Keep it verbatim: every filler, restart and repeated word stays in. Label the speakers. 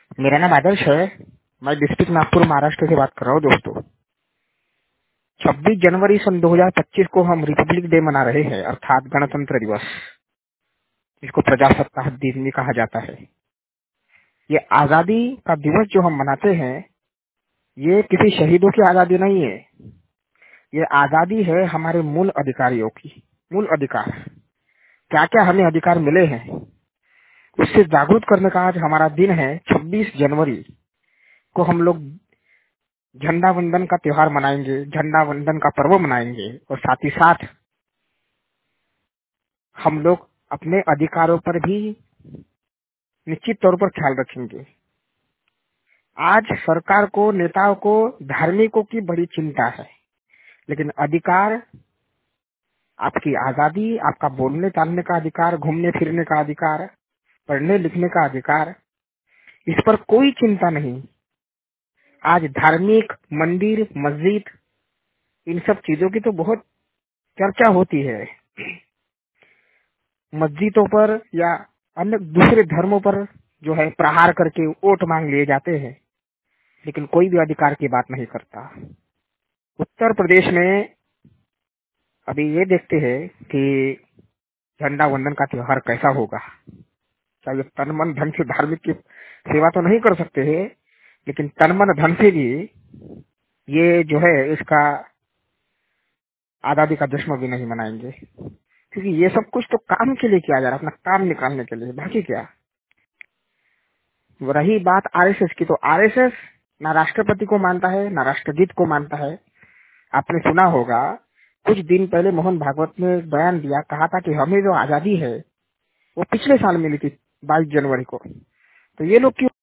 Speaker 1: मेरा नाम आदर्श है। मैं डिस्ट्रिक्ट नागपुर महाराष्ट्र से बात कर रहा हूँ दोस्तों। छब्बीस जनवरी सन दो हज़ार पच्चीस को हम रिपब्लिक डे मना रहे हैं, अर्थात गणतंत्र दिवस, जिसको प्रजासत्ताक दिन भी कहा जाता है। ये आजादी का दिवस जो हम मनाते हैं, ये किसी शहीदों की आजादी नहीं है। ये आजादी है हमारे मूल अधिकारियों की। मूल अधिकार क्या क्या हमें अधिकार मिले हैं, उससे जागरूक करने का आज हमारा दिन है। छब्बीस जनवरी को हम लोग झंडा वंदन का त्योहार मनाएंगे, झंडा वंदन का पर्व मनाएंगे, और साथ ही साथ हम लोग अपने अधिकारों पर भी निश्चित तौर पर ख्याल रखेंगे। आज सरकार को, नेताओं को, धार्मिकों की बड़ी चिंता है, लेकिन अधिकार, आपकी आजादी, आपका बोलने चालने का अधिकार, घूमने फिरने का अधिकार, पढ़ने लिखने का अधिकार, इस पर कोई चिंता नहीं। आज धार्मिक मंदिर, मस्जिद, इन सब चीजों की तो बहुत चर्चा होती है। मस्जिदों पर या अन्य दूसरे धर्मों पर जो है प्रहार करके वोट मांग लिए जाते हैं, लेकिन कोई भी अधिकार की बात नहीं करता। उत्तर प्रदेश में अभी ये देखते हैं कि झंडा वंदन का त्योहार कैसा होगा। चाहे तन मन धन से धार्मिक की सेवा तो नहीं कर सकते हैं, लेकिन तन मन धन से भी ये जो है इसका आजादी का जश्न भी नहीं मनाएंगे, क्योंकि ये सब कुछ तो काम के लिए किया जा रहा है, अपना काम निकालने के लिए, बाकी क्या। रही बात आरएसएस की, तो आरएसएस ना राष्ट्रपति को मानता है, ना राष्ट्रगीत को मानता है। आपने सुना होगा, कुछ दिन पहले मोहन भागवत ने एक बयान दिया, कहा था कि हमें जो आजादी है वो पिछले साल मिली थी, बाईस जनवरी को। तो ये लोग क्यों